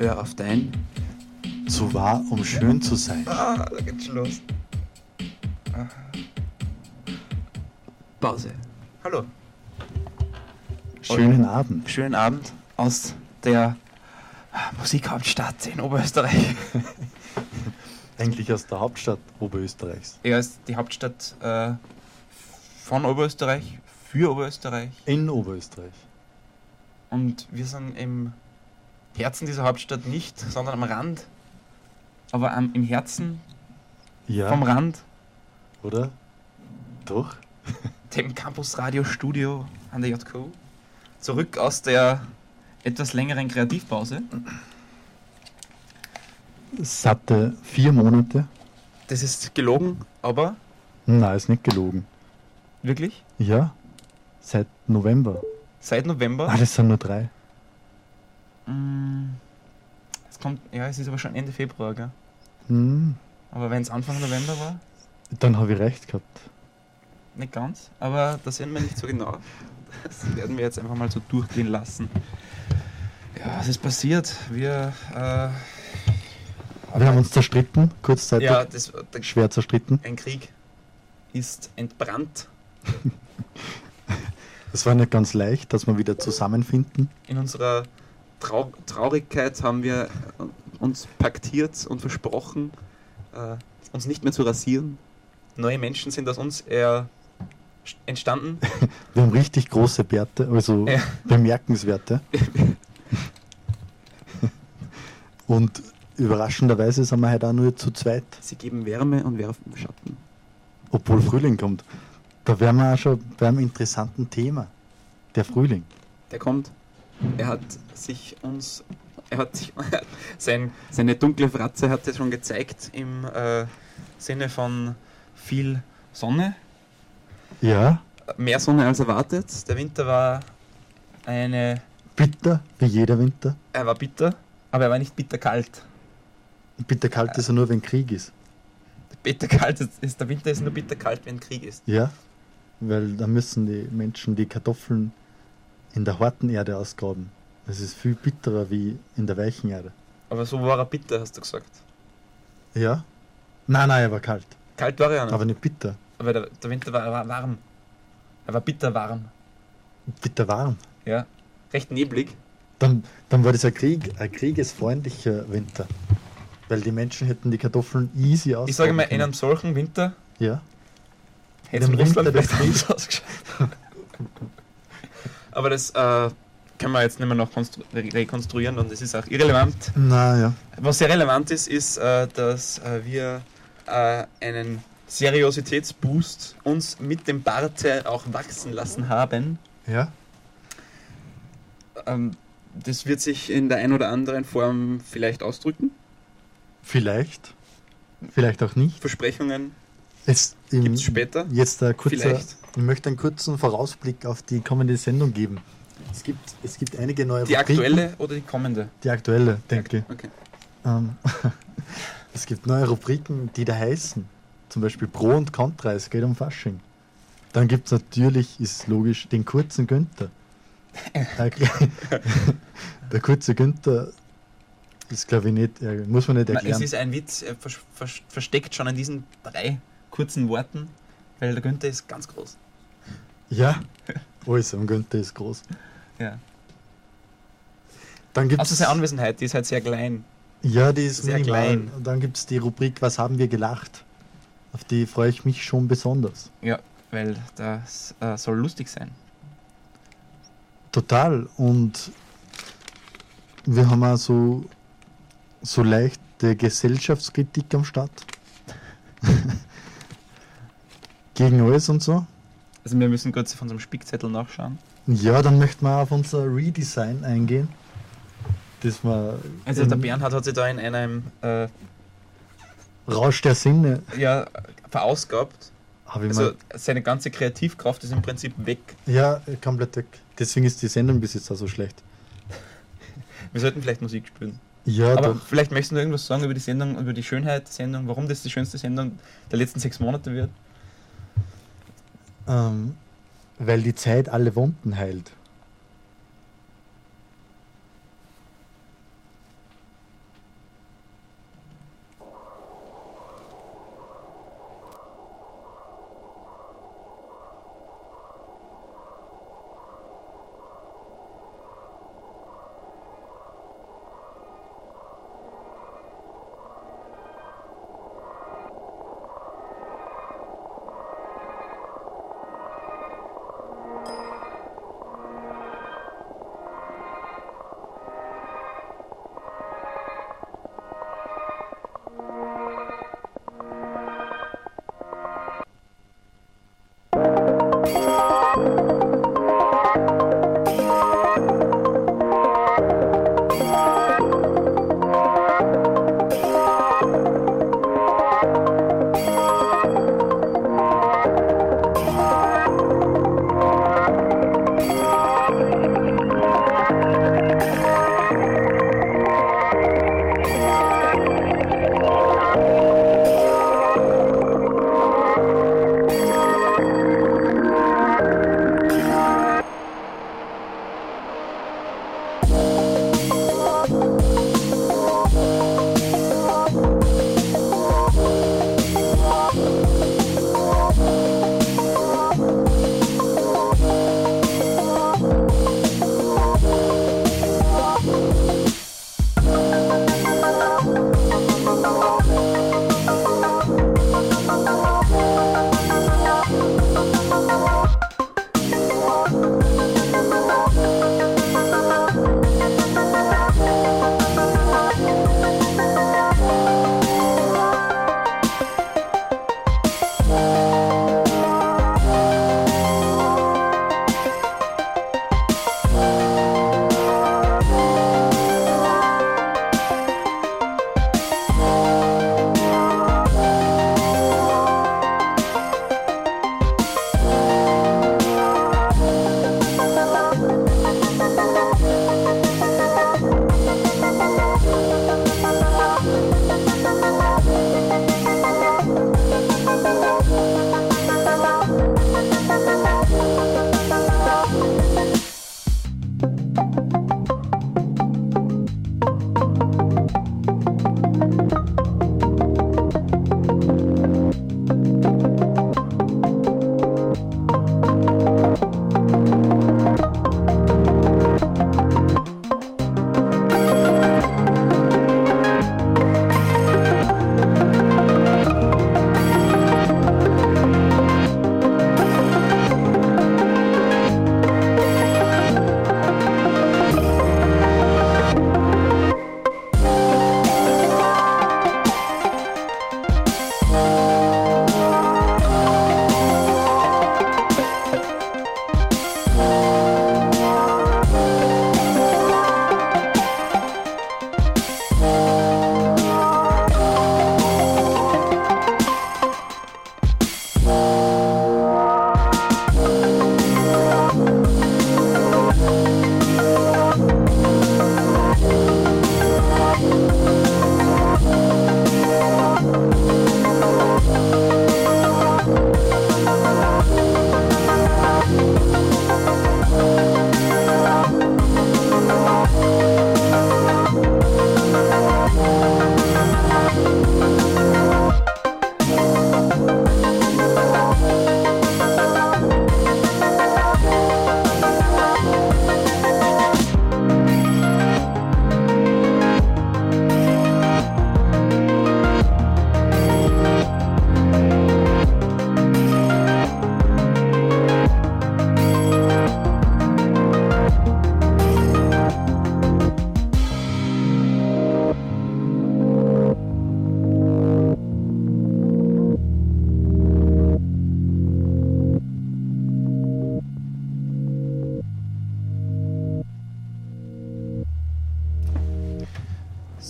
Hör auf dein. Zu wahr, um schön zu sein. Da geht's schon los. Pause. Hallo. Schönen Abend. Schönen Abend aus der Musikhauptstadt in Oberösterreich. Eigentlich aus der Hauptstadt Oberösterreichs. Er ist die Hauptstadt von Oberösterreich, für Oberösterreich. In Oberösterreich. Und wir sind im Herzen dieser Hauptstadt nicht, sondern am Rand. Aber im Herzen Ja. vom Rand, Oder? Doch? dem Campus Radio Studio an der JKU. Zurück aus der etwas längeren Kreativpause. Satte 4 Monate. Das ist gelogen, aber Nein, ist nicht gelogen. wirklich Ja. Seit November. seit November. Ah, das sind nur 3. Es kommt, ja, es ist aber schon Ende Februar, gell? Hm. Aber wenn es Anfang November war, Dann habe ich recht gehabt. nicht ganz, aber das sehen wir nicht so genau. Das werden wir jetzt einfach mal so durchgehen lassen. Ja, was ist passiert? Wir Wir haben uns zerstritten, kurzzeitig. ja, Schwer zerstritten. ein Krieg ist entbrannt. Es war nicht ganz leicht, dass wir wieder zusammenfinden. In unserer Traurigkeit haben wir uns paktiert und versprochen, uns nicht mehr zu rasieren. Neue Menschen sind aus uns entstanden. Wir haben richtig große Bärte, also Ja. bemerkenswerte. Und überraschenderweise sind wir heute auch nur zu zweit, Sie geben Wärme und werfen Schatten. obwohl Frühling kommt. Da wären wir auch schon bei einem interessanten Thema. Der Frühling. Der kommt. Er hat sich seine dunkle Fratze hat er schon gezeigt im Sinne von viel Sonne. Ja, Mehr Sonne als erwartet. Der Winter war bitter, wie jeder Winter. er war bitter, aber er war nicht bitterkalt. Bitterkalt ist er nur, wenn Krieg ist. Der Winter ist nur bitterkalt, wenn Krieg ist. Ja, weil da müssen die Menschen die Kartoffeln in der harten Erde ausgraben. Das ist viel bitterer wie in der weichen Erde. Aber so war er bitter, hast du gesagt. Ja? Nein, er war kalt, Kalt war er ja nicht. aber nicht bitter. Aber der Winter war warm. Er war bitter warm. Bitter warm. Ja. Recht neblig. Dann war das ein kriegesfreundlicher Winter. Weil die Menschen hätten die Kartoffeln easy ausgraben Ich sage mal, in können. einem solchen Winter Ja. hätte es in In einem Russland Winter des vielleicht anders ausgeschaut. Aber das können wir jetzt nicht mehr noch rekonstruieren und es ist auch irrelevant. Naja. Was sehr relevant ist, dass wir einen Seriositätsboost uns mit dem Barte auch wachsen lassen haben. Ja. Das wird sich in der ein oder anderen Form vielleicht ausdrücken. Vielleicht. Vielleicht auch nicht. Versprechungen Es gibt es später. Jetzt ein kurzer, Vielleicht. ich möchte einen kurzen Vorausblick auf die kommende Sendung geben. Es gibt einige neue Die Rubriken. aktuelle oder die kommende? Die aktuelle, denke ich. Okay. Es gibt neue Rubriken, die da heißen. Zum Beispiel Pro und Contra, es geht um Fasching. Dann gibt es natürlich, ist logisch, den kurzen Günther. Der kurze Günther ist, glaube ich, nicht, muss man nicht Nein, erklären. es ist ein Witz, versteckt schon in diesen 3 kurzen Worten, weil der Günther ist ganz groß. Ja, alles am Günther ist groß. Ja. Dann gibt's, Also seine Anwesenheit, die ist halt sehr klein. ja, die ist sehr minimal. klein. Und dann gibt es die Rubrik Was haben wir gelacht? Auf die freue ich mich schon besonders. Ja, weil das soll lustig sein. Total. Und wir haben auch so leichte Gesellschaftskritik am Start. Gegen alles und so. Also wir müssen kurz auf unserem Spickzettel nachschauen. Ja, dann möchten wir auf unser Redesign eingehen. Das war Also der Bernhard hat sich da in einem Rausch der Sinne. verausgabt. Habe ich Also seine ganze Kreativkraft ist im Prinzip weg. ja, komplett weg. Deswegen ist die Sendung bis jetzt auch so schlecht. Wir sollten vielleicht Musik spielen. Ja, Aber doch. vielleicht möchtest du noch irgendwas sagen über die Sendung, über die Schönheit der Sendung, warum das die schönste Sendung der letzten 6 Monate wird? Weil die Zeit alle Wunden heilt.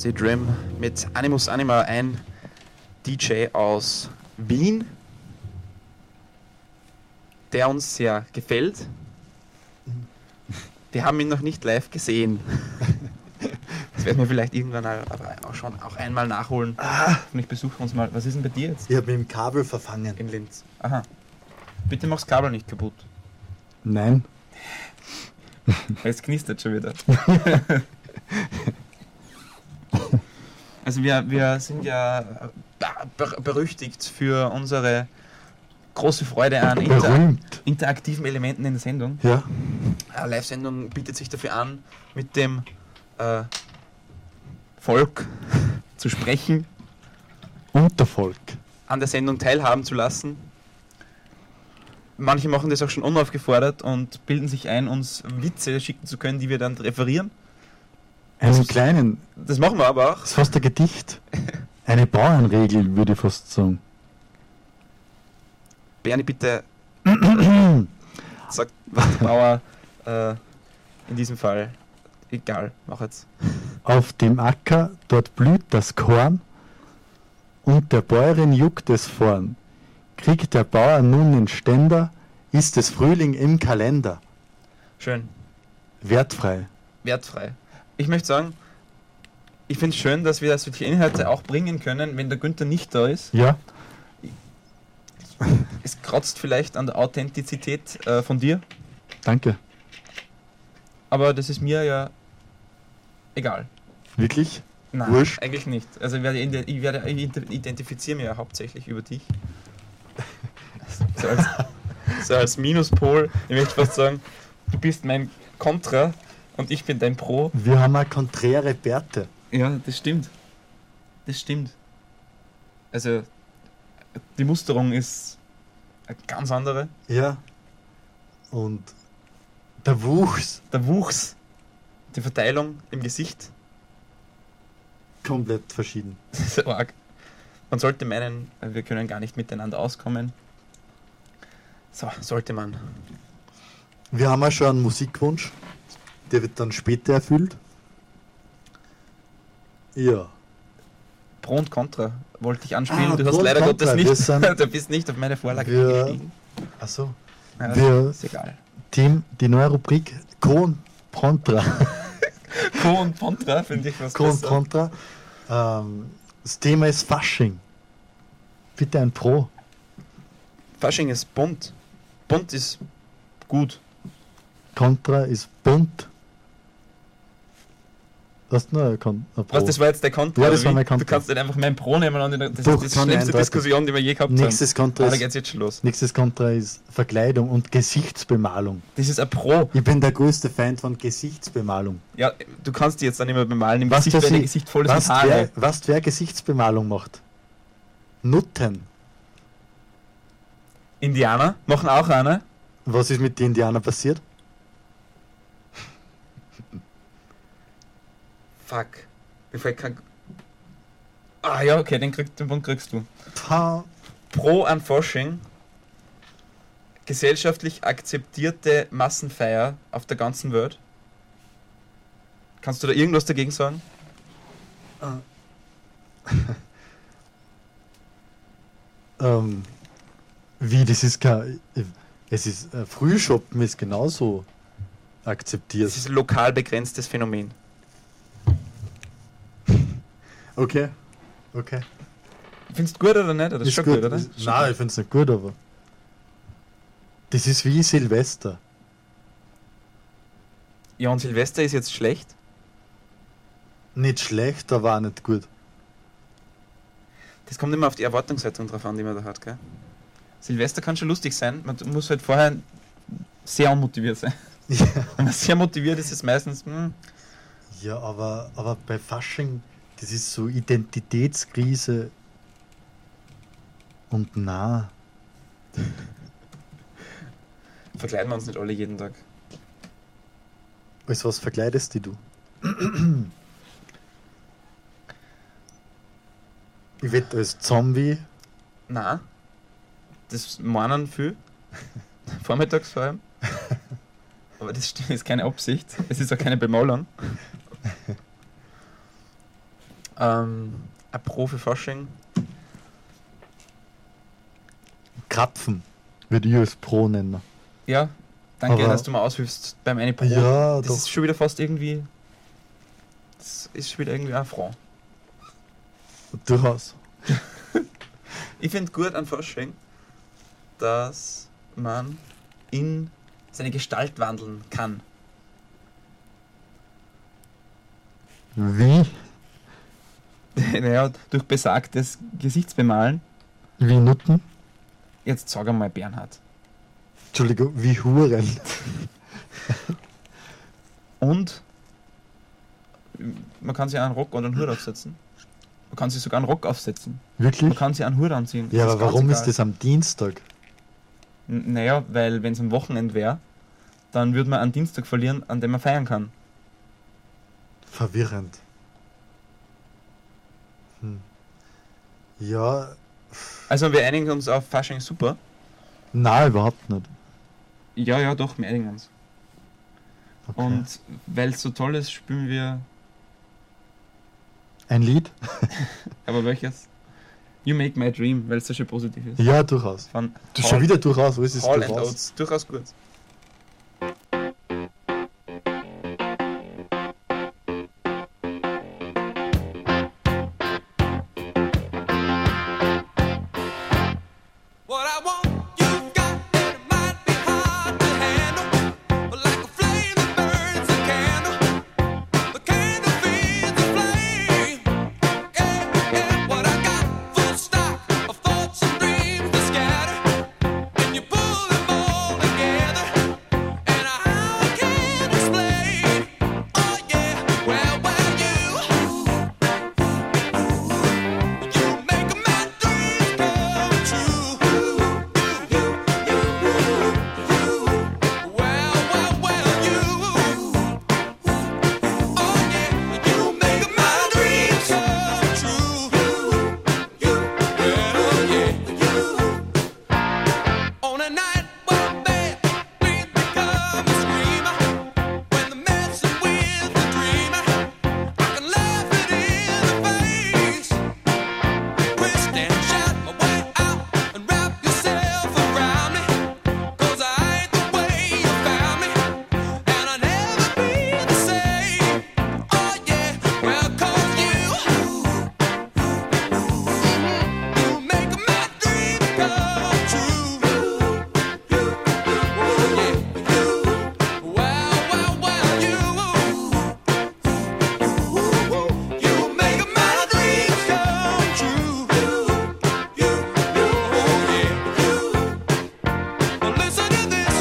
Lucid Dream mit Animus Anima, ein DJ aus Wien, der uns sehr gefällt. Wir haben ihn noch nicht live gesehen. Das werden wir vielleicht irgendwann aber auch einmal nachholen. Und ich besuche uns mal. Was ist denn bei dir jetzt? Ich habe mich im Kabel verfangen. In Linz. Aha. Bitte mach's Kabel nicht kaputt. Nein. Es knistert schon wieder. Also wir sind ja berüchtigt für unsere große Freude an interaktiven Elementen in der Sendung. Ja. Eine Live-Sendung bietet sich dafür an, mit dem Volk zu sprechen, Untervolk. an der Sendung teilhaben zu lassen. Manche machen das auch schon unaufgefordert und bilden sich ein, uns Witze schicken zu können, die wir dann referieren. Einen kleinen, Das machen wir aber auch. das ist fast ein Gedicht. Eine Bauernregel, würde ich fast sagen. Bernie, bitte sagt Bauer in diesem Fall. Egal, mach jetzt. Auf dem Acker, dort blüht das Korn und der Bäuerin juckt es vorn. Kriegt der Bauer nun den Ständer, ist es Frühling im Kalender. Schön. Wertfrei. Wertfrei. Ich möchte sagen, ich finde es schön, dass wir solche Inhalte auch bringen können, wenn der Günther nicht da ist. Ja. Es kratzt vielleicht an der Authentizität von dir, Danke. aber das ist mir ja egal. Wirklich? Nein, Wurscht. eigentlich nicht. Also ich identifiziere mich ja hauptsächlich über dich. So als Minuspol. Ich möchte fast sagen, du bist mein Kontra und ich bin dein Pro. Wir haben eine konträre Bärte. Ja, das stimmt. Das stimmt. Also, die Musterung ist eine ganz andere. Ja. Und der Wuchs. Der Wuchs, die Verteilung im Gesicht, Komplett verschieden. das ist arg. Man sollte meinen, wir können gar nicht miteinander auskommen. So, sollte man. Wir haben ja schon einen Musikwunsch. Der wird dann später erfüllt. Ja. Pro und Contra wollte ich anspielen. Du Pro hast und leider Contra. Gottes Wir nicht. sind- Du bist nicht auf meine Vorlage Wir- eingestiegen. Achso. Ja, wir- ist egal. Team, die neue Rubrik Con Contra. Pro und Contra finde ich was Con besser. Contra. Das Thema ist Fasching. Bitte ein Pro. Fasching ist bunt. Bunt ist gut. Contra ist bunt. Hast du nur ein Pro? Was, das war jetzt der Contra? Ja, das oder war wie? mein Contra. Du kannst nicht einfach mein Pro nehmen und das Doch, ist die kann ich schlimmste eindeutig. Diskussion, die wir je gehabt Nächstes haben. Contra Ah, da ist, geht's jetzt schon los. nächstes Contra ist Verkleidung und Gesichtsbemalung. Das ist ein Pro. Ich bin der größte Feind von Gesichtsbemalung. Ja, du kannst die jetzt dann nicht mehr bemalen. Im Was Gesicht, das wenn dein sie- Gesicht voll ist mit Was Haare. wer Gesichtsbemalung macht? Nutten. Indianer machen auch eine. Was ist mit den Indianern passiert? Fuck. Mir fällt kein... Ah ja, okay, den Punkt kriegst du. Pah. Pro an Fasching. Gesellschaftlich akzeptierte Massenfeier auf der ganzen Welt. Kannst du da irgendwas dagegen sagen? Wie, das ist kein... Es ist... Frühshoppen ist genauso akzeptiert. Das ist ein lokal begrenztes Phänomen. Okay. Okay. Findest du gut oder nicht? Das ist schon gut, oder? Nein, ich finde es nicht gut, aber... Das ist wie Silvester. Ja, und Silvester ist jetzt schlecht. Nicht schlecht, aber auch nicht gut. Das kommt immer auf die Erwartungshaltung drauf an, die man da hat, gell? Silvester kann schon lustig sein, man muss halt vorher sehr unmotiviert sein. Ja, Wenn man sehr motiviert ist, ist es meistens, ja aber bei Fasching, das ist so Identitätskrise. Und na, verkleiden wir uns nicht alle jeden Tag. als was verkleidest du? Ich wette als Zombie. Nein, das meinen viel. Vormittags vor allem. Aber das ist keine Absicht. Es ist auch keine Bemalung. Ein Profi-Fasching. Krapfen würde ich als Pro nennen. Ja, danke, Aber- dass du mal aushilfst beim eine Pro. Ja, das doch. ist schon wieder fast irgendwie. Das ist schon wieder irgendwie ein Frau. Durchaus. Ich finde gut an Fasching, dass man in seine Gestalt wandeln kann. Wie? Naja, durch besagtes Gesichtsbemalen. Wie Nutten? Jetzt sag einmal Bernhard. Entschuldigung, wie Huren. Und man kann sich einen Rock oder einen Hut aufsetzen. Man kann sich sogar einen Rock aufsetzen. Man Wirklich? kann sich einen Hut anziehen. Ja, Das aber ganz warum egal. ist das am Dienstag? Naja, weil wenn es am Wochenende wäre, dann würde man einen Dienstag verlieren, an dem man feiern kann. Verwirrend. Ja, Also wir einigen uns auf Fasching super. nein, überhaupt nicht. Ja, doch, wir einigen uns. Okay. Und weil es so toll ist, spielen wir. Ein Lied? Aber welches? You Make My Dream, weil es so schön positiv ist. Ja, durchaus. Von Du schon wieder durchaus, wo ist es Hall and durchaus? Oates. Durchaus gut. What I want, you've got, and it might be hard to handle. But like a flame that burns a candle, the candle feeds the flame. Yeah, what I got, full stock of thoughts and dreams to scatter. And you pull them all together, and I can't explain. Oh yeah, well, you make my dreams come true. On a night when bad dreams become a screamer, when they're messing with the dreamer, I can laugh it in the face. Twist and shout my way out and wrap yourself around me, 'cause I ain't the way you found me, and I'll never be the same. Oh yeah, well, 'cause you make my dreams come true. You make my dreams come true. Well, listen to this.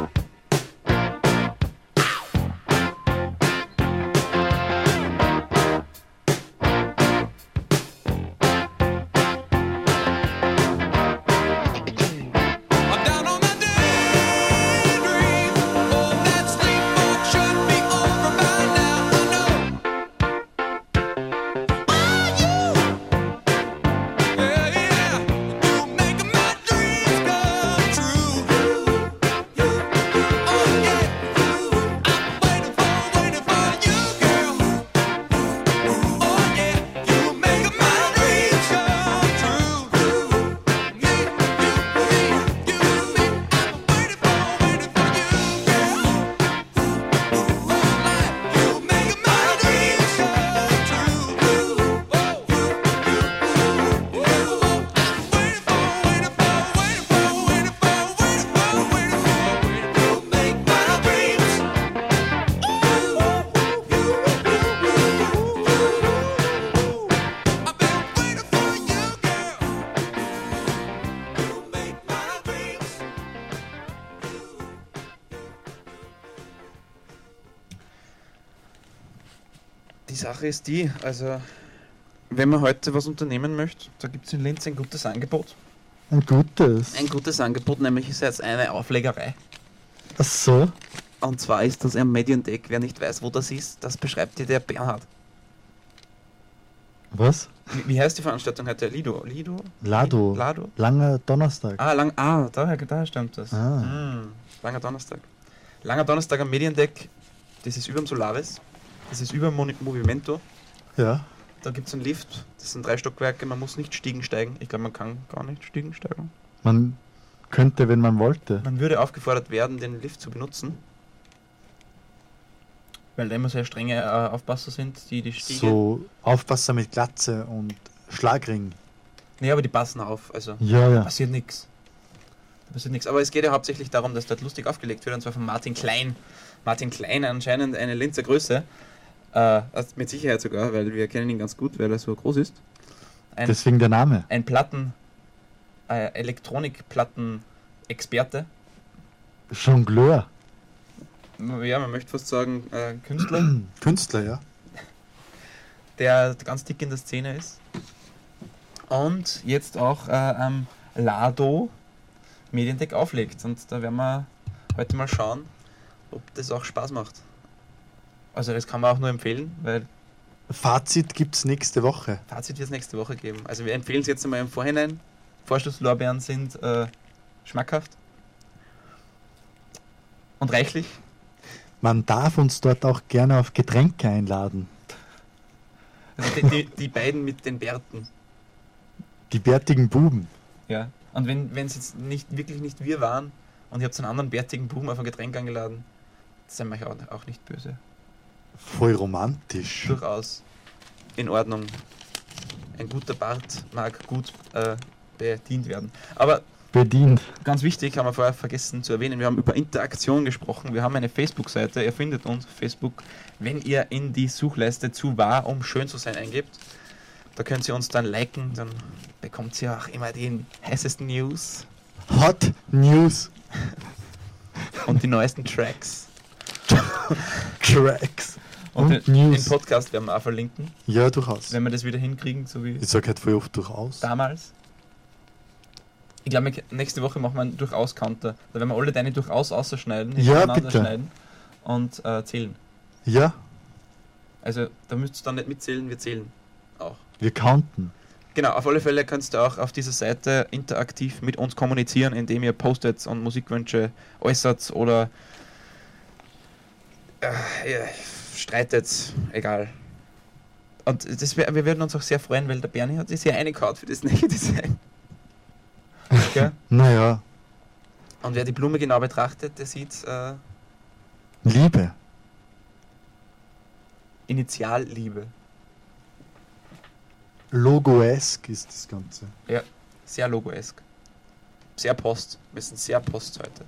I'm down on my daydream. Oh, that sleepwalk should be over by now. I know. Yeah. You make my dreams come true. Oh yeah. I'm waiting for you, girl. Oh yeah. You make my dreams come true. Me, you, I'm waiting for you, girl. You make my dreams come true. Die Sache ist die, also wenn man heute was unternehmen möchte, da gibt es in Linz ein gutes Angebot. Ein gutes. Ein gutes Angebot, nämlich ist jetzt eine Auflegerei. Ach so. Und zwar ist das ein Mediendeck. Wer nicht weiß, wo das ist, das beschreibt dir der Bernhard. Was? Wie heißt die Veranstaltung heute? Lido? Lado. Lado? Langer Donnerstag. Daher stimmt das. Ah. Langer Donnerstag. Langer Donnerstag am Mediendeck. Das ist über dem Solaris. Das ist über dem Movimento. Ja. Da gibt es einen Lift, das sind 3 Stockwerke, man muss nicht Stiegen steigen. Ich glaube, man kann gar nicht Stiegen steigen. Man könnte, wenn man wollte. Man würde aufgefordert werden, den Lift zu benutzen. Weil da immer sehr strenge Aufpasser sind, die Stiege... So Aufpasser mit Glatze und Schlagring. Nee, aber die passen auf, also Ja, ja. passiert nichts. Aber es geht ja hauptsächlich darum, dass dort lustig aufgelegt wird, und zwar von Martin Klein. Martin Klein, anscheinend eine Linzer Größe. Also mit Sicherheit sogar, weil wir kennen ihn ganz gut, weil er so groß ist. Deswegen der Name. Ein Elektronikplatten-Experte. Jongleur. Ja, man möchte fast sagen Künstler, Künstler, ja. der ganz dick in der Szene ist. Und jetzt auch am Lado Mediendeck auflegt. Und da werden wir heute mal schauen, ob das auch Spaß macht. Also das kann man auch nur empfehlen, weil Fazit gibt's nächste Woche. Fazit wird es nächste Woche geben. Also wir empfehlen es jetzt einmal im Vorhinein. Vorschusslorbeeren sind schmackhaft und reichlich. Man darf uns dort auch gerne auf Getränke einladen. Also die beiden mit den Bärten. Die bärtigen Buben. Ja. Und wenn es jetzt wirklich nicht wir waren und ihr habt einen anderen bärtigen Buben auf ein Getränk eingeladen, sind wir auch nicht böse. Voll romantisch. Durchaus in Ordnung. Ein guter Bart mag gut bedient werden. Aber Bedient. ganz wichtig, haben wir vorher vergessen zu erwähnen, wir haben über Interaktion gesprochen. Wir haben eine Facebook-Seite, ihr findet uns auf Facebook, wenn ihr in die Suchleiste zu wahr, um schön zu sein eingebt. Da könnt ihr uns dann liken, dann bekommt ihr auch immer die heißesten News Hot News. und die neuesten Tracks. Tracks. Und den News. Podcast werden wir auch verlinken, Ja, durchaus. wenn wir das wieder hinkriegen, so wie Ich sag halt voll oft durchaus. damals. Ich glaube, nächste Woche machen wir einen Durchaus-Counter. Da werden wir alle deine Durchaus ausschneiden, Ja, hintereinander bitte. schneiden und zählen. Ja, Also da müsst ihr dann nicht mitzählen, wir zählen auch. wir counten. Genau, auf alle Fälle könnt ihr auch auf dieser Seite interaktiv mit uns kommunizieren, indem ihr postet und Musikwünsche äußert oder streitet, egal. Und wir würden uns auch sehr freuen, weil der Bernie hat sich sehr eingehauen für das neue Design. Okay? Naja, Und wer die Blume genau betrachtet, der sieht Liebe. Initialliebe. Logoesk ist das Ganze. Ja, sehr logoesk. Sehr Post. Wir sind sehr Post heute.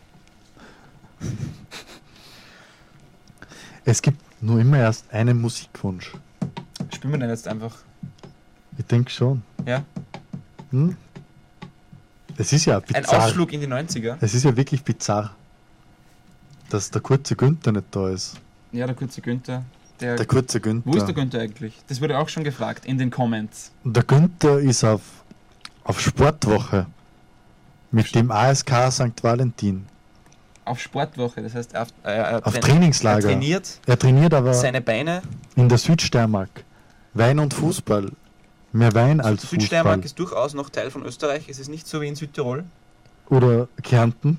Es gibt nur immer erst einen Musikwunsch. Spielen wir den jetzt einfach? Ich denke schon. Ja? Hm? Es ist ja Ein bizarr. Ausflug in die 90er. Es ist ja wirklich bizarr, dass der kurze Günther nicht da ist. Ja, der kurze Günther. Der kurze Günther. Wo ist der Günther eigentlich? Das wurde auch schon gefragt in den Comments. Der Günther ist auf Sportwoche mit dem ASK St. Valentin. Auf Sportwoche, das heißt, Auf er Trainingslager. trainiert Er trainiert aber seine Beine. in der Südsteiermark. Wein und Fußball. Mehr Wein als Südsteiermark Fußball. ist durchaus noch Teil von Österreich. Es ist nicht so wie in Südtirol. Oder Kärnten.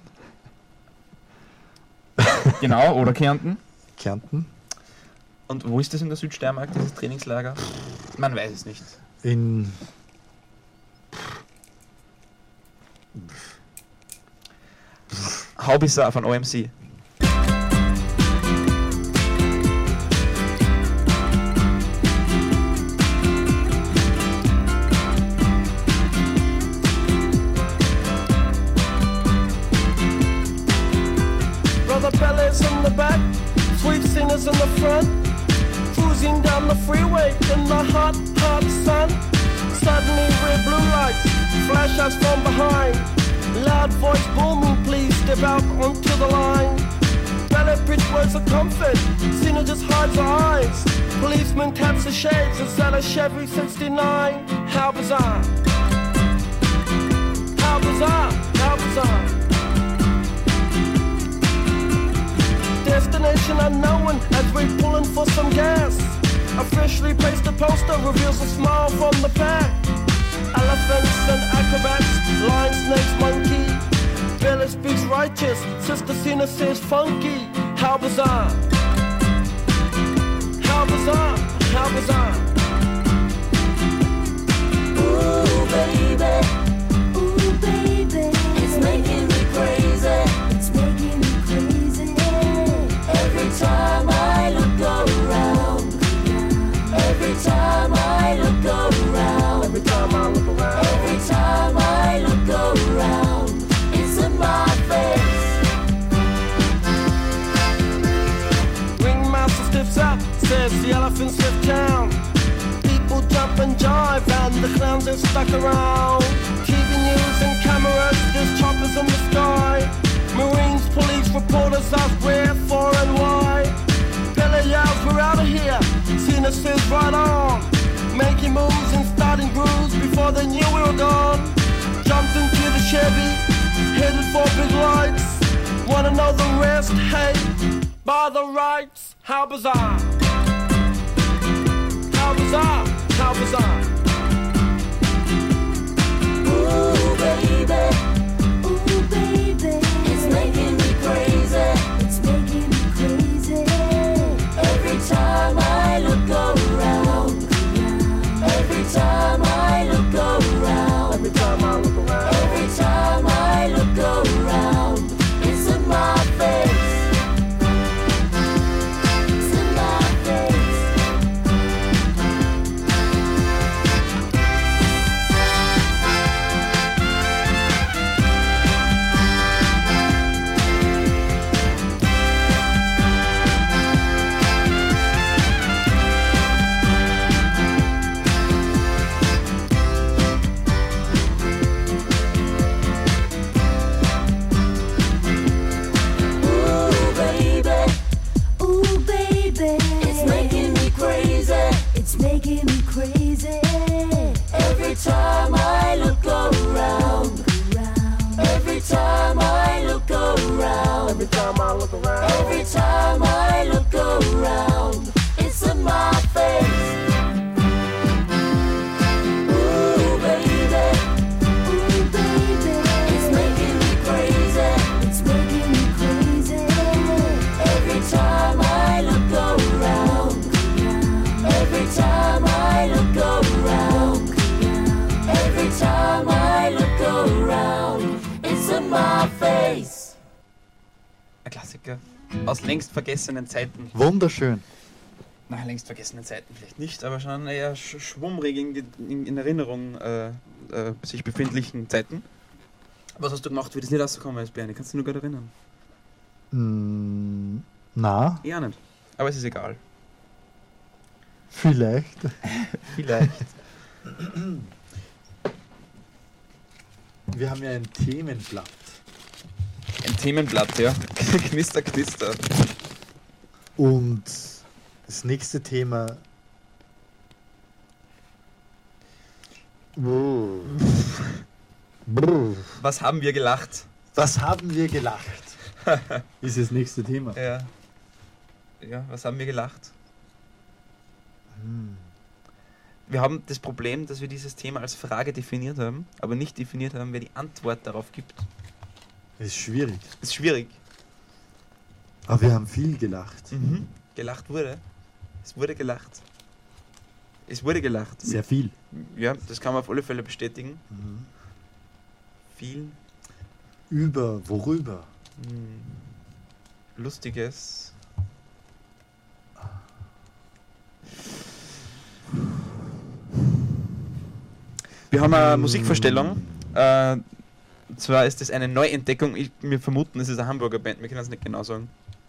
Genau, oder Kärnten. Kärnten. Und wo ist das in der Südsteiermark, dieses Trainingslager? Man weiß es nicht. In Haubisser von OMC. Brother Bellas in the back, sweet singers in the front, cruising down the freeway in the hot, hot sun. Suddenly red blue lights flash us from behind. Loud voice booming, please step out onto the line. Ballet bridge words of comfort, Cena just hides her eyes. Policeman taps the shades inside a Chevy 69. How bizarre. How bizarre, how bizarre. Destination unknown as we're pulling for some gas. Officially placed a poster reveals a smile from the pack. Elephants and acrobats, lion, snakes, monkey. Bella speaks righteous, Sister Cena says funky. How bizarre. How bizarre, how bizarre. baby, ooh baby, it's making me crazy. It's making me crazy. Every time I look around, every time I look around, every time I look around, every time I look around, it's in my face. Ringmaster stiffs up, says the elephants lift down. People jump and jive and the clowns are stuck around. TV news and cameras, there's choppers in the sky. Marines, police, reporters ask where, for and why. Billy yells, we're out of here. Cena says right on. Making moves and starting grooves before they knew we were gone. Jumped into the Chevy, headed for big lights. Wanna know the rest? Hey, by the rights, how bizarre. How bizarre, how bizarre. Ooh baby, ooh baby, it's making me crazy. It's making me crazy. Every time I look around, every time I look around, every time I look around, every time I look around, it's in my face. It's in my face. Ooh baby, ooh baby, it's making me crazy. It's making me crazy. Every time I look around, every time I look around, every time I look around, every time I look around, it's in my face. Ooh baby, ooh baby, it's making me crazy. It's making me crazy. Every time I look around, every time I look around, every time I look around, it's in my face. Ein Klassiker. Aus längst vergessenen Zeiten. Wunderschön. Na, längst vergessenen Zeiten vielleicht nicht, aber schon eher schwummrig in Erinnerung sich befindlichen Zeiten. Was hast du gemacht, wie das Lied rausgekommen ist, Bernie? Kannst du dich nur gerade erinnern? Na, Eher nicht. Aber es ist egal. vielleicht. Vielleicht. Wir haben ja ein Themenblatt. Ein Themenblatt, ja. Knister, knister. Und das nächste Thema. Was haben wir gelacht? Was haben wir gelacht? Ist das nächste Thema. Ja. Ja, was haben wir gelacht? Wir haben das Problem, dass wir dieses Thema als Frage definiert haben, aber nicht definiert haben, wer die Antwort darauf gibt. Das ist schwierig. Das ist schwierig. Aber wir haben viel gelacht. Gelacht wurde. Es wurde gelacht. Es wurde gelacht. Sehr viel. Ja, das kann man auf alle Fälle bestätigen. Viel Über, worüber? Lustiges. Wir haben eine Musikvorstellung. Und zwar ist das eine Neuentdeckung. Wir vermuten, es ist eine Hamburger Band. Wir können es nicht genau sagen.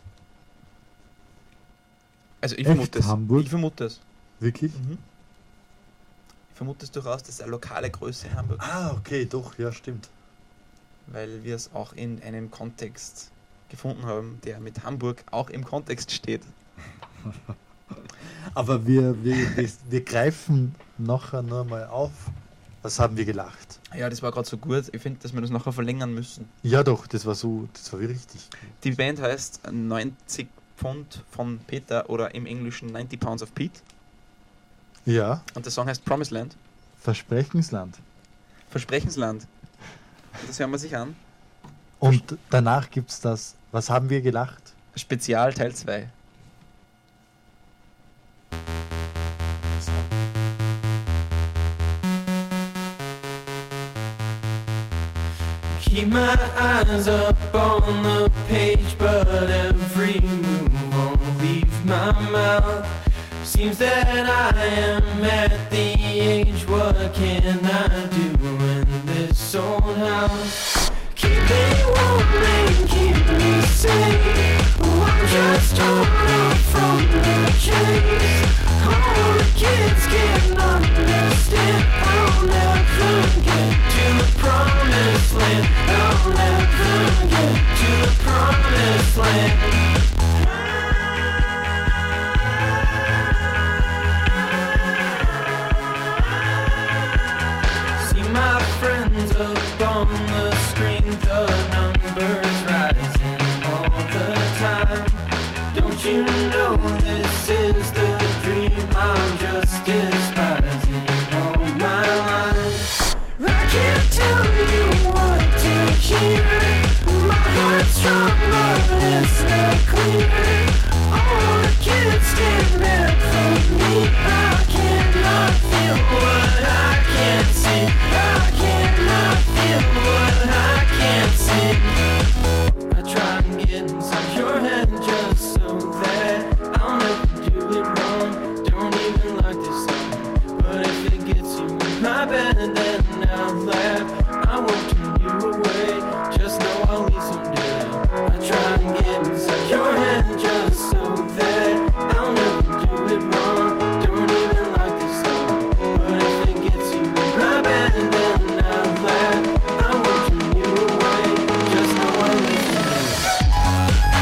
Also ich Echt? vermute es. Hamburg? Ich vermute es. Wirklich? Ich vermute es durchaus, das ist eine lokale Größe in Hamburg. Ah, okay, doch, ja, stimmt. Weil wir es auch in einem Kontext gefunden haben, der mit Hamburg auch im Kontext steht. Aber wir greifen nachher nur mal auf. Was haben wir gelacht? Ja, das war gerade so gut. Ich finde, dass wir das nachher verlängern müssen. Ja doch, das war wie richtig. Die Band heißt 90 Pfund von Peter oder im Englischen 90 Pounds of Pete. Ja, Und der Song heißt Promised Land. Versprechensland. Versprechensland. Das hören wir sich an. Und danach gibt's das, was haben wir gelacht? Spezial Teil 2. Keep my eyes up on the page, but every move won't leave my mouth. Seems that I am at the age, what can I do in this old house? Keep me warm and keep me safe. Oh, I'm just torn up from the chase. All the kids can't understand. I'll never get to the promised land. I'll never get to the promised land. See my friends up on the screen, the numbers rising all the time. Don't you know this is the dream? I'm just despising all my life. I can't tell you what to hear. My heart's strong, but it's not clear. All the kids stand there for me. I cannot feel what I can't see. I cannot feel what I can't see. I try and get inside your head just so that I'll never do it wrong. Don't even like this song, but if it gets you in my bed, then I'll laugh. I won't turn you away, just know I'll leave someday. I try and get inside your head just so that I'll never do it wrong. Don't even like this song, but if it gets you in my bed, then I'll laugh. I won't turn you away, just know I'll leave someday.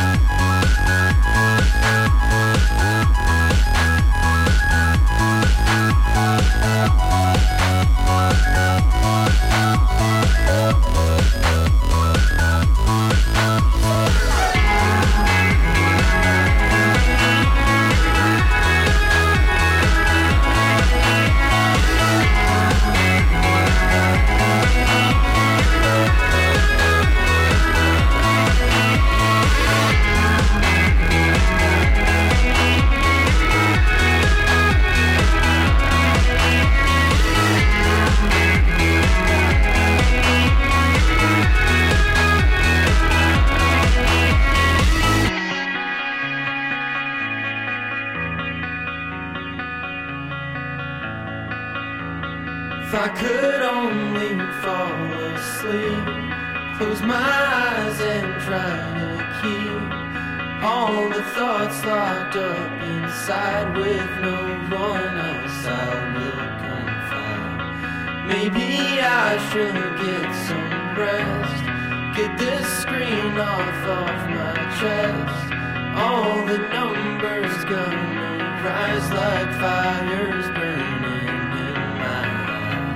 If I could only fall asleep, close my eyes and try to keep all the thoughts locked up inside with no one else I will confide. Maybe I should get some rest, get this screen off my chest. All the numbers gonna rise like fires burning in my eyes.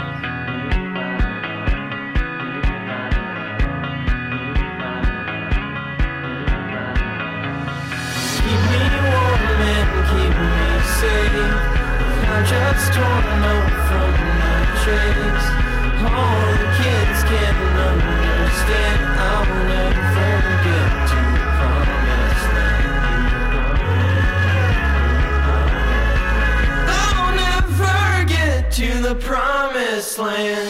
Keep me warm and keep me safe. I'm just torn up from the chase. All the kids can't understand. I'll never get to the promised land. I'll never get to the promised land.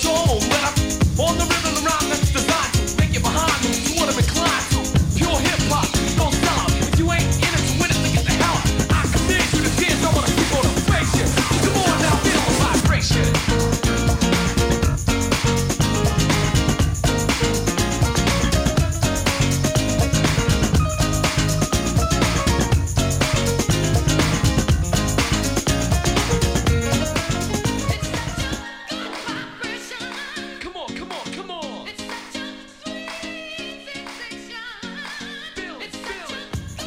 soul when I'm on the rhythm around that's designed to make you behind me. You wanna incline to pure hip hop, don't sell out. If you ain't in it to win it, then get the hell out. I command you to dance, I wanna keep on the face you. Come on now, feel the vibration. Come on, come on, come on. Feel it, feel it.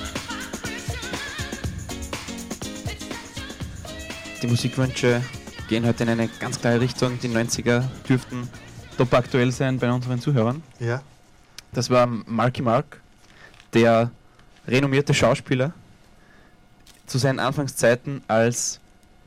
Die Musikwünsche gehen heute in eine ganz klare Richtung. Die 90er dürften top aktuell sein bei unseren Zuhörern. Ja. Das war Marky Mark, der renommierte Schauspieler, zu seinen Anfangszeiten als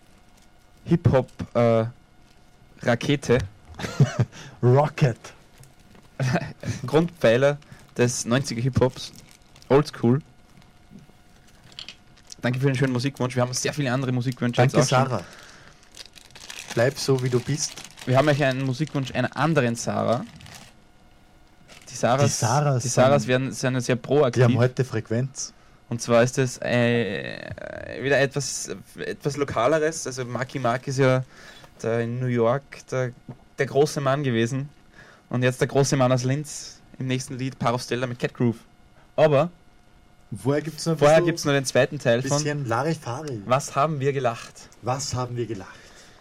Hip-Hop-Rakete, Rocket. Grundpfeiler des 90er Hip-Hops, Oldschool. Danke für den schönen Musikwunsch. Wir haben sehr viele andere Musikwünsche. Danke, jetzt auch schon. Sarah. Bleib so, wie du bist. Wir haben euch einen Musikwunsch einer anderen Sarah. Die Saras Die sind sind sehr Die proaktiv. haben heute Frequenz. Und zwar ist es wieder etwas Lokaleres. Also Marky Mark ist ja in New York der große Mann gewesen. Und jetzt der große Mann aus Linz im nächsten Lied, Par of Stella mit Cat Groove. Aber Vorher gibt es noch vorher gibt es noch den zweiten Teil ein von bisschen Larifari. Was haben wir gelacht? Was haben wir gelacht?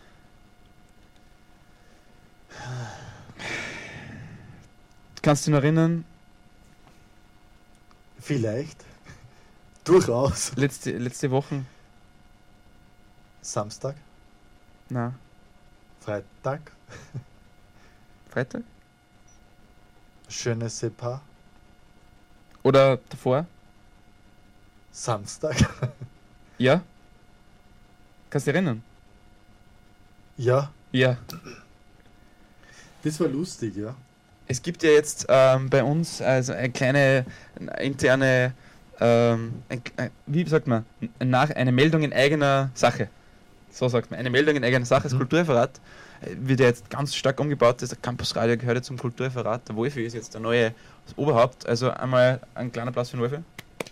Kannst du dich noch erinnern, Vielleicht. Durchaus. letzte Woche? Samstag, Na, Freitag, Freitag? schönes Sepa, Oder davor? Samstag. Ja? Kannst du dich erinnern? Ja, Ja. das war lustig, ja. Es gibt ja jetzt bei uns also eine kleine interne, wie sagt man, eine Meldung in eigener Sache. So sagt man, eine Meldung in eigener Sache. Das Kulturreferat wird ja jetzt ganz stark umgebaut. Das Campusradio gehört ja zum Kulturreferat. Der Wolfi ist jetzt der neue Oberhaupt. Also einmal ein kleiner Applaus für den Wolfi.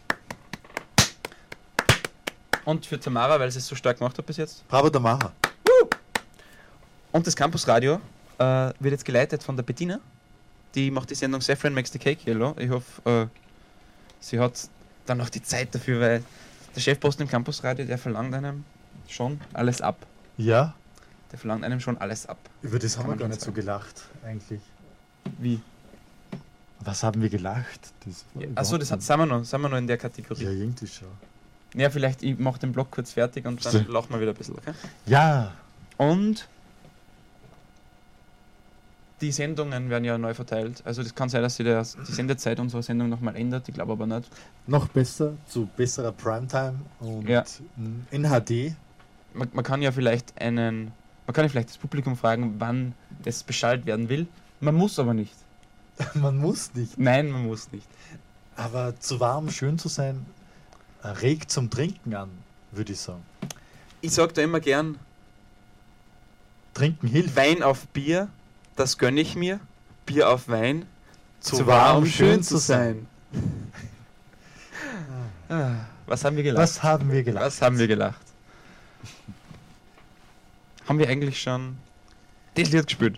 Und für Tamara, weil sie es so stark gemacht hat bis jetzt. Bravo, der Macher. Und das Campusradio wird jetzt geleitet von der Bettina. Die macht die Sendung Saffron Makes the Cake Yellow. Ich hoffe, sie hat dann noch die Zeit dafür, weil der Chefposten im Campusradio, der verlangt einem schon alles ab. Ja, Der verlangt einem schon alles ab. über das haben Kann wir man gar schon nicht so sagen. gelacht, eigentlich. Wie? Was haben wir gelacht? Das war Achso, überhaupt sind wir noch in der Kategorie. nicht- Ja, irgendwie schon. Ja, vielleicht ich mache den Blog kurz fertig und dann Stimmt. lachen wir wieder ein bisschen, okay? Ja, Und die Sendungen werden ja neu verteilt. Also das kann sein, dass sich die Sendezeit unserer Sendung nochmal ändert. Ich glaube aber nicht. noch besser, zu besserer Primetime und Ja. in HD. Man kann ja vielleicht das Publikum fragen, wann es beschallt werden will. Man muss aber nicht. Man muss nicht. Nein, man muss nicht. Aber zu warm, schön zu sein, regt zum Trinken an, würde ich sagen. Ich sage da immer gern, Trinken hilft. Wein auf Bier, das gönne ich mir. Bier auf Wein, Zu warm, schön zu sein. Was haben wir gelacht? Was haben wir gelacht? Was haben wir gelacht? Haben wir eigentlich schon das Lied gespielt?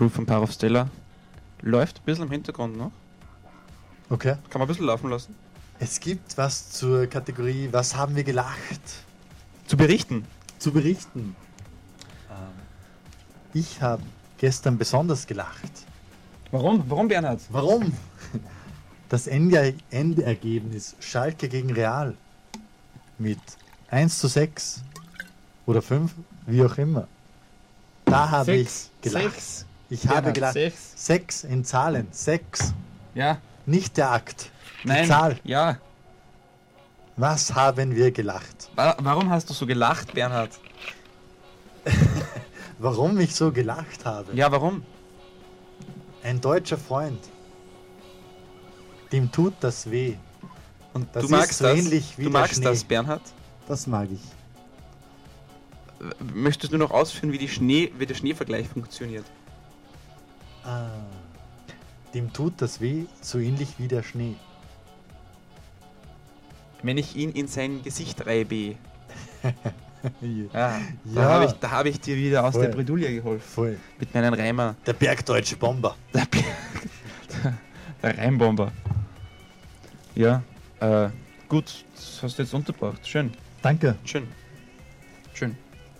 Crew von Power of Stella läuft ein bisschen im Hintergrund noch. Okay. Kann man ein bisschen laufen lassen. Es gibt was zur Kategorie Was haben wir gelacht? Zu berichten. Zu berichten. Ich habe gestern besonders gelacht. Warum? Warum, Bernhard? Warum? Das Endergebnis Schalke gegen Real mit 1:6 oder 5, wie auch immer. Da habe ich gelacht. Ich habe gelacht. 6 in Zahlen. 6. Ja. Nicht der Akt. Die Nein. Zahl. Ja. Was haben wir gelacht? Warum hast du so gelacht, Bernhard? Warum ich so gelacht habe? Ja, warum? Ein deutscher Freund. Dem tut das weh. Und Das du ist magst so das? ähnlich wie Du der magst Schnee. das, Bernhard? Das mag ich. Möchtest du noch ausführen, wie der Schneevergleich funktioniert? Dem tut das weh, so ähnlich wie der Schnee. Wenn ich ihn in sein Gesicht reibe. Ja, Ja, da habe ich dir wieder aus Voll. der Bredouille geholfen. Voll. Mit meinem Reimer. Der bergdeutsche Bomber. Der Reimbomber. Ja, gut, das hast du jetzt untergebracht. Schön, Danke. schön. Schön.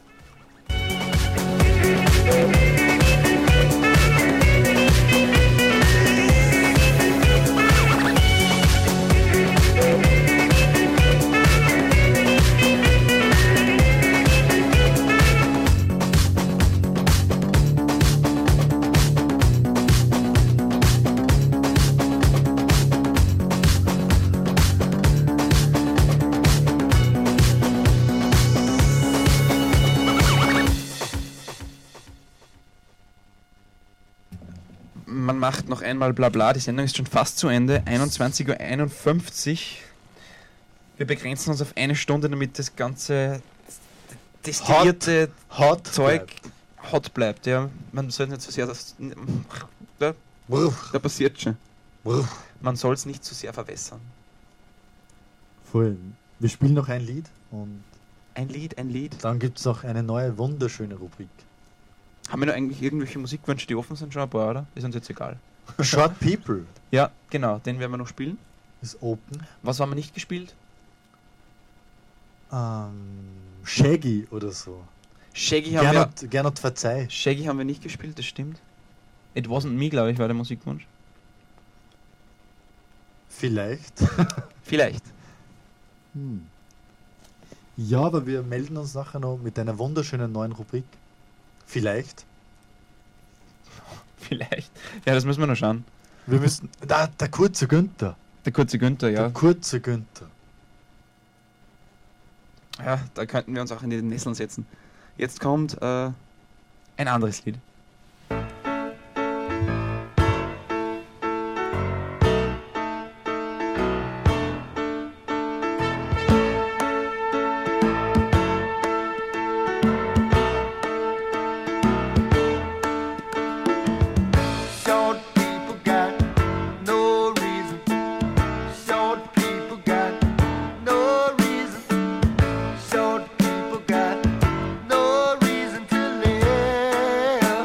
Man macht noch einmal Blabla, die Sendung ist schon fast zu Ende, 21:51 Uhr. Wir begrenzen uns auf eine Stunde, damit das ganze destillierte Hot Zeug hot bleibt. Ja, man soll nicht zu sehr da passiert schon. Man soll es nicht zu sehr verwässern. Voll. Wir spielen noch ein Lied und Ein Lied. dann gibt es noch eine neue, wunderschöne Rubrik. Haben wir noch eigentlich irgendwelche Musikwünsche, die offen sind schon ein paar, oder? Ist uns jetzt egal. Short People Ja, genau, den werden wir noch spielen. ist open. Was haben wir nicht gespielt? Shaggy oder so. Shaggy haben wir... Gernot verzeih. Shaggy haben wir nicht gespielt, das stimmt. It Wasn't Me, glaube ich, war der Musikwunsch. Vielleicht. Vielleicht. Ja, aber wir melden uns nachher noch mit einer wunderschönen neuen Rubrik. Vielleicht. Vielleicht. Ja, das müssen wir noch schauen. Wir müssen. Der kurze Günther. Der kurze Günther, ja. Der kurze Günther. Ja, da könnten wir uns auch in die Nesseln setzen. Jetzt kommt ein anderes Lied. Short people got no reason. Short people got no reason. Short people got no reason to live.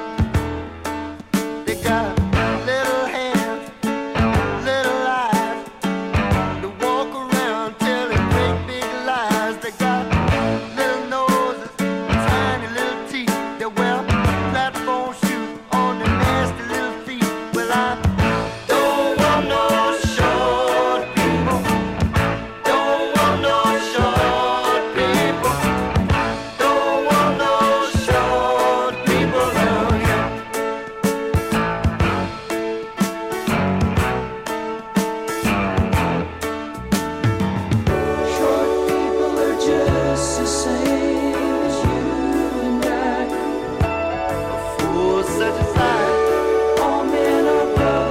They got little hands, little eyes. They walk around telling great big lies. They got little noses, tiny little teeth. They wear platform shoes on their nasty little feet. Well, I don't want no short people. Don't want no short people. Don't want no short people around here. Short people are just the same as you and I. Fools such as I. All men are brothers.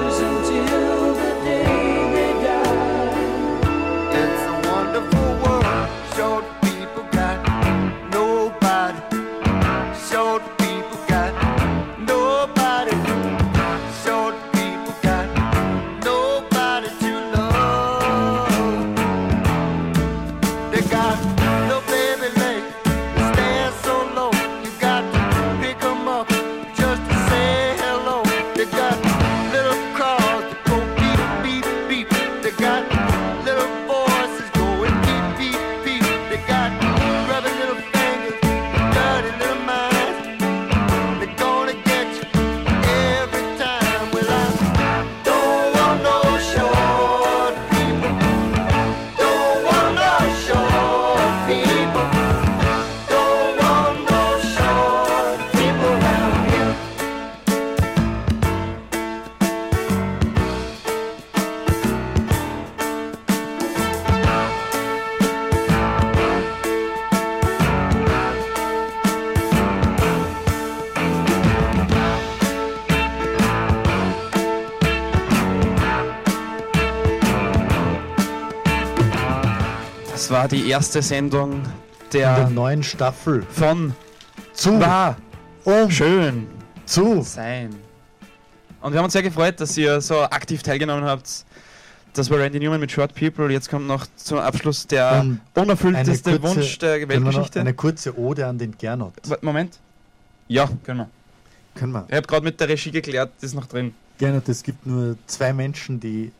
Das war die erste Sendung In der der neuen Staffel. von Zu. War schön Zu. sein. Und wir haben uns sehr gefreut, dass ihr so aktiv teilgenommen habt. Das war Randy Newman mit Short People. Jetzt kommt noch zum Abschluss der Und unerfüllteste eine kurze- Wunsch der Können wir noch Weltgeschichte. eine kurze Ode an den Gernot. Moment. Ja, können wir. Können wir. Ich habe gerade mit der Regie geklärt, das ist noch drin. Gernot, es gibt nur 2 Menschen,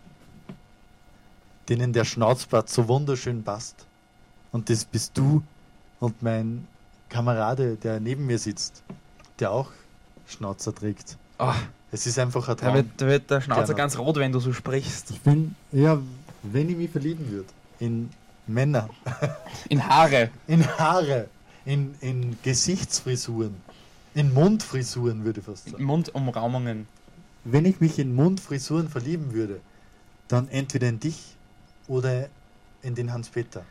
denen der Schnauzbart so wunderschön passt. Und das bist du und mein Kamerade, der neben mir sitzt, der auch Schnauzer trägt. Oh, Es ist einfach ein da Traum. wird der Schnauzer Gerne. ganz rot, wenn du so sprichst. Ich bin, ja, wenn ich mich verlieben würde, in Männer, In Haare. in Haare, in Gesichtsfrisuren, in Mundfrisuren würde ich fast sagen. Mundumraumungen. Wenn ich mich in Mundfrisuren verlieben würde, dann entweder in dich oder in den Hans-Peter.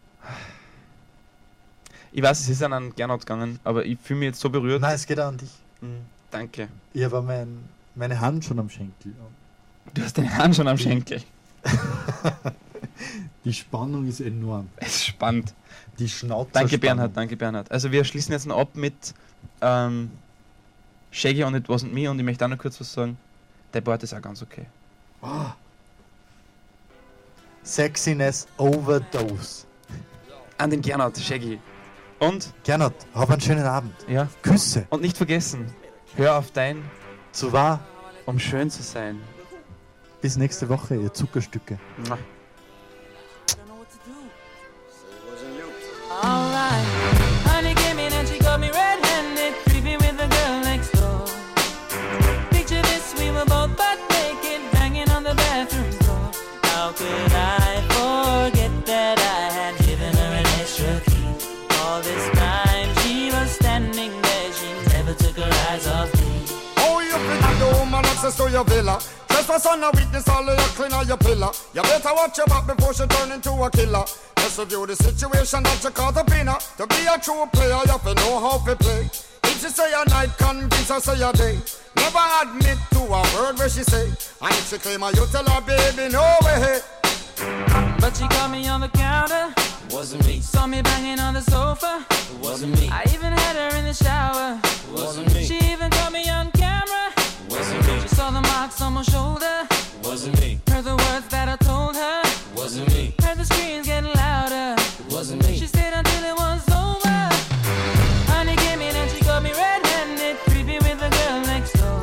Ich weiß, es ist an einen Gernot gegangen, aber ich fühle mich jetzt so berührt. Nein, es geht auch an dich. Danke. Ich habe meine Hand schon am Schenkel. Du hast deine Hand schon am Schenkel. Die Spannung ist enorm. Es ist spannend. Die Schnauze. Danke Bernhard, danke Bernhard. Also wir schließen jetzt noch ab mit Shaggy und It Wasn't Me und ich möchte auch noch kurz was sagen. Der Bart ist auch ganz okay. Sexiness Overdose. An den Gernot, Shaggy. Und, Gernot, hab einen schönen Abend. ja, Küsse. und nicht vergessen, hör auf dein, Zu wahr. um schön zu sein. Bis nächste Woche, ihr Zuckerstücke. Mua. Alright, honey came in and she got me red-handed, creepy with the girl next door. Picture this, we were both butt naked, banging on the bathroom door. How could I forget that I had given her an extra key? All this time she was standing there, she never took her eyes off me. Oh, you think the woman access to your villa? Trespass on a witness, all of your clean on your pillar. You better watch your back before she turn into a killer. Just review the situation that you caught up in her. To be a true player, you have to know how to play. If she say a night, convince her say a day. Never admit to a word where she say. And if she claim her, you tell her, baby, no way. But she caught me on the counter. Wasn't me. Saw me banging on the sofa. Wasn't me. I even had her in the shower. Wasn't me. She even caught me on camera. Wasn't me. She saw the marks on my shoulder. Wasn't me. Heard the words that I told her. Wasn't me. Heard the screams getting louder. Wasn't me. She stayed until it was over. Honey came in and she got me red-handed, creepy with the girl next door.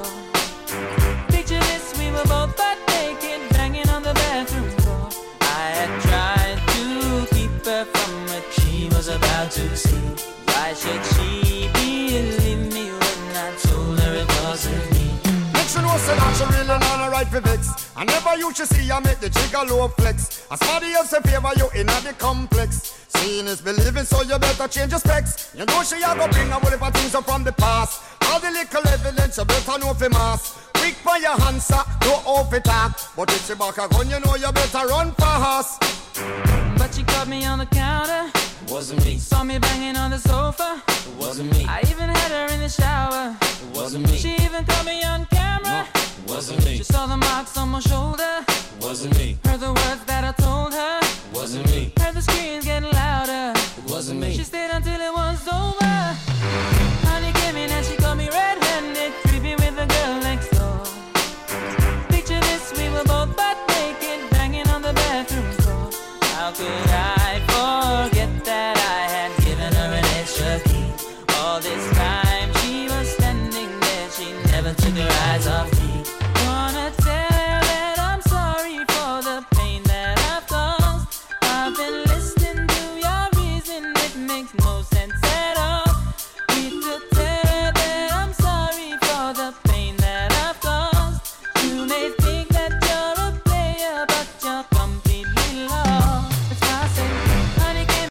Picture this, we were both butt naked, banging on the bathroom door. I had tried to keep her from what she was about to see. Why should she believe me when I told her it wasn't me? Make sure no say that she really not a right for vex. I never you should see I make the jigger low flex. As somebody else in favor you in the complex. Seeing is believing, so you better change your specs. You know she a go bring a whole heap of things up from the past. All the little evidence you better know for mass. Quick for your answer, no off it talk. But if she back a gun, you know you better run fast. But she caught me on the counter. Wasn't me. Saw me banging on the sofa. Wasn't me. I even had her in the shower. Wasn't me. She even caught me on camera. Wasn't me. She saw the marks on my shoulder. Wasn't me. Heard the words that I told her. Wasn't me. Heard the screams getting louder. Wasn't me. She stayed until it was over. Honey came in and she caught me red-handed, creepy with the girl next door. Picture this, we were both butt naked, banging on the bathroom floor. How could I forget that I had given her an extra key? All this time she was standing there, she never took her eyes off me. Wanna tell her that I'm sorry for the pain that I've caused. I've been listening to your reason, it makes no sense at